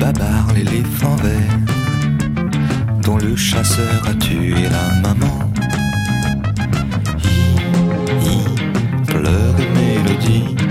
Babar, l'éléphant vert, dont le chasseur a tué la maman. Pleure une mélodie